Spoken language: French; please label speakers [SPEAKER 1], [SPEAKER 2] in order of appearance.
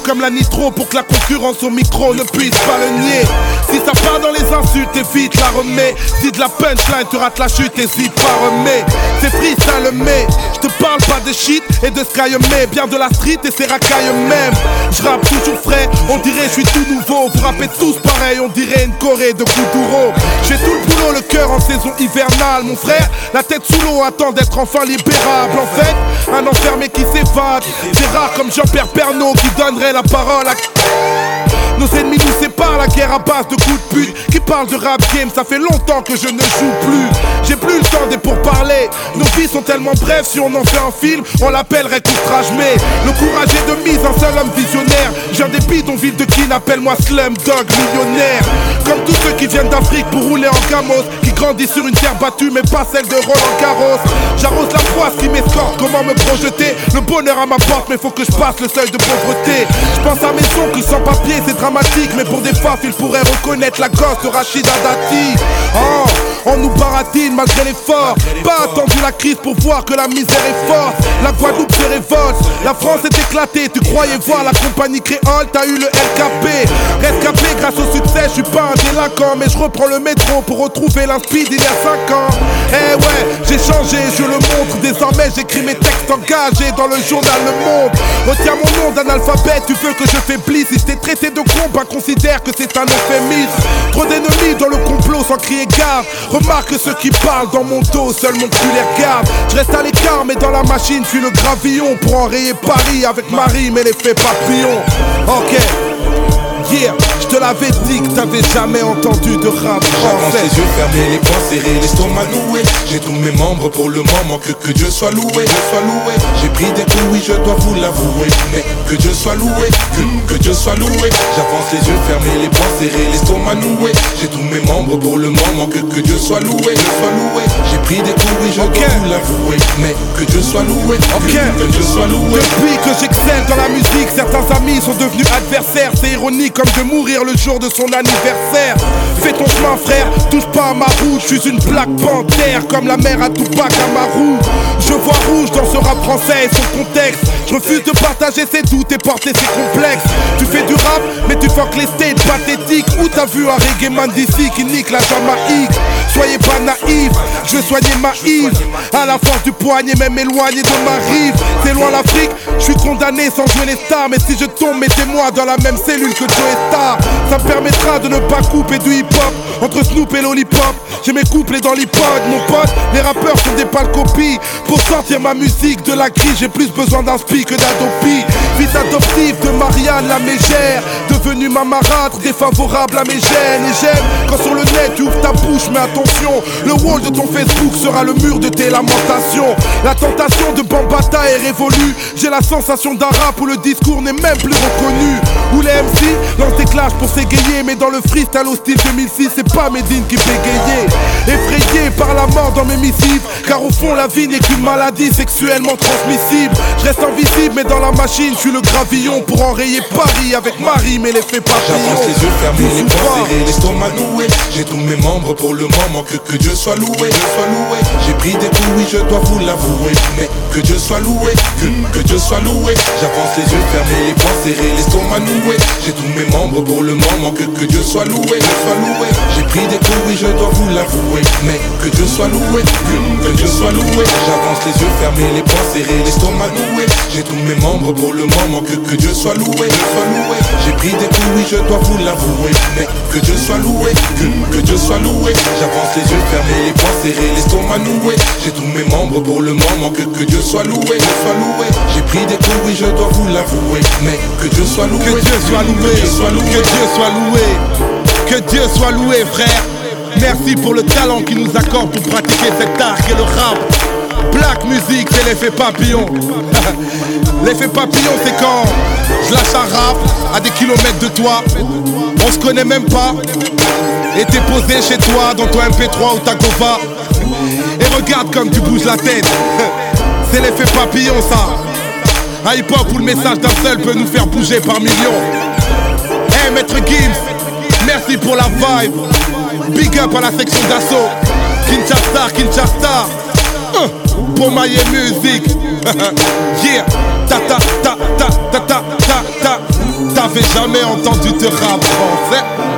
[SPEAKER 1] comme la nitro pour que la concurrence au micro ne puisse pas le nier. Si ça part dans les insultes, évite la remets. Si de la punchline, tu rates la chute, hésite pas, remets. C'est freestyle, mais je te parle pas de shit et de sky, mais bien de la street et ses racailles même. Je rappe toujours frais, on dirait je suis tout nouveau. Vous rappez tous pareil, on dirait une Corée de Kuduro. J'ai tout le boulot, le cœur en saison hivernale. Mon frère, la tête sous l'eau, attend d'être enfin libérable. En fait, un enfermé qui s'évade. C'est rare comme Jean-Pierre Pernaut qui donnerait la parole à... Nos ennemis nous séparent, la guerre à base de coups de pute. Qui parle de rap game, ça fait longtemps que je ne joue plus. J'ai plus le temps des pourparlers. Nos vies sont tellement brèves, si on en fait un film, on l'appellerait outrage. Mais le courage est de mise, un seul homme visionnaire. J'ai un des bidonvilles de Kin, appelle-moi Slumdog millionnaire. Comme tous ceux qui viennent d'Afrique pour rouler en camos, qui grandissent sur une terre battue mais pas celle de Roland Garros. J'arrose la froisse qui m'escorte, comment me projeter. Le bonheur à ma porte mais faut que je passe le seuil de pauvreté. Je pense à mes oncles sans papier, c'est dramatique. Mais pour des faf ils pourraient reconnaître la gosse de Rachida Dati. Oh, on nous baratine malgré l'effort. Pas attendu la crise pour voir que la misère est forte. La Guadeloupe se révolte, la France est éclatée. Tu croyais voir la compagnie créole, t'as eu le LKP. Rescapé grâce au succès, je suis pas un délinquant. Mais je reprends le métro pour retrouver l'inspi d'il y a 5 ans. Eh ouais, j'ai changé, je le montre. Désormais j'écris mes textes engagés dans le journal Le Monde. Retiens mon nom d'analphabète, tu veux que je faiblisse. Si je t'ai traité de con, bah considère que c'est un euphémisme. Trop d'ennemis dans le complot sans crier gaffe. Remarque ceux qui parlent dans mon dos, seul mon cul les regarde. Je reste à l'écart mais dans la machine, je suis le gravillon. Pour enrayer Paris avec Marie mais l'effet papillon. Ok. Yeah, je te l'avais dit que t'avais jamais entendu de rap
[SPEAKER 2] J'avance
[SPEAKER 1] français.
[SPEAKER 2] les yeux fermés, les poings serrés, l'estomac noué. J'ai tous mes membres pour le moment, que Dieu soit loué, J'ai pris des coups, oui je dois vous l'avouer. Mais que Dieu soit loué, que Dieu soit loué. J'avance les yeux fermés, les poings serrés, l'estomac noué. J'ai tous mes membres pour le moment, que Dieu soit loué, J'ai pris des coups, oui je dois vous l'avouer. Mais que Dieu soit loué, que Dieu soit loué.
[SPEAKER 1] Depuis que j'excelle dans la musique, certains amis sont devenus adversaires. C'est ironique comme de mourir le jour de son anniversaire. Fais ton chemin frère, touche pas à ma roue. Je suis une plaque panthère comme la mère à Tupac Amaru. Je vois rouge dans ce rap français et son contexte. Je refuse de partager ses doutes et porter ses complexes. Tu fais du rap mais tu fuck les states pathétiques. Où t'as vu un reggae man d'ici qui nique la Jamaïque? Soyez pas naïfs, je vais soigner ma Yves. À la force du poignet, même éloigné de ma rive. C'est loin l'Afrique, je suis condamné sans jouer les stars. Mais si je tombe, mettez-moi dans la même cellule que Joe Star. Ça me permettra de ne pas couper du hip-hop entre Snoop et Lollipop. J'ai mes couplets dans l'iPod, mon pote. Les rappeurs sont des pâles copies. Pour sortir ma musique de la grille, j'ai plus besoin d'un spi que d'Adopi. Fils adoptif de Marianne la mégère, devenue ma marâtre, défavorable à mes gènes. Et j'aime quand sur le net tu ouvres ta bouche, mais attention, le wall de ton Facebook sera le mur de tes lamentations. La tentation de Bambata est révolue. J'ai la sensation d'un rap où le discours n'est même plus reconnu. Où les MC lancent des clashs pour s'égayer, mais dans le freestyle au style 2006, c'est pas Medine qui bégayait. Effrayé par la mort dans mes missives, car au fond la vie n'est qu'une maladie sexuellement transmissible. Je reste invisible mais dans la machine, je suis le gravillon pour enrayer Paris avec Marie, mais l'effet papillon.
[SPEAKER 2] J'avance les yeux fermés, les poings serrés, l'estomac noué. J'ai tous mes membres pour le moment, que Dieu soit loué, J'ai pris des coups, oui je dois vous l'avouer. Mais que Dieu soit loué, que Dieu soit loué. J'avance les yeux fermés, les poings serrés, l'estomac noué. J'ai tous mes membres pour le moment, que Dieu soit loué, J'ai pris des coups, oui je dois vous l'avouer. Mais que Dieu soit loué, que Dieu soit loué. J'avance les yeux fermés, les poings serrés, l'estomac noué. J'ai tous mes membres pour le moment, que Dieu soit loué, J'ai pris des coups, oui je dois vous l'avouer. Mais que Dieu soit loué, que Dieu soit loué. J'avance les yeux fermés, les poings serrés, l'estomac noué. J'ai tous mes membres pour le moment, que Dieu soit loué, J'ai pris des coups, oui je dois vous l'avouer. Mais que Dieu soit loué,
[SPEAKER 1] que Dieu soit loué, que Dieu soit loué, que Dieu soit loué frère. Merci pour le talent qu'il nous accorde pour pratiquer cet art qu'est le rap. Black music, c'est l'effet papillon. L'effet papillon, c'est quand je lâche un rap à des kilomètres de toi. On se connaît même pas. Et t'es posé chez toi dans ton MP3 ou ta Gova. Et regarde comme tu bouges la tête. C'est l'effet papillon ça. Un hip-hop où le message d'un seul peut nous faire bouger par millions. Hey Maître Gims, merci pour la vibe. Big up à la section d'assaut. Kinshasa pour my music. Yeah. Ta ta ta ta ta ta ta ta. t'avais jamais entendu de rap français.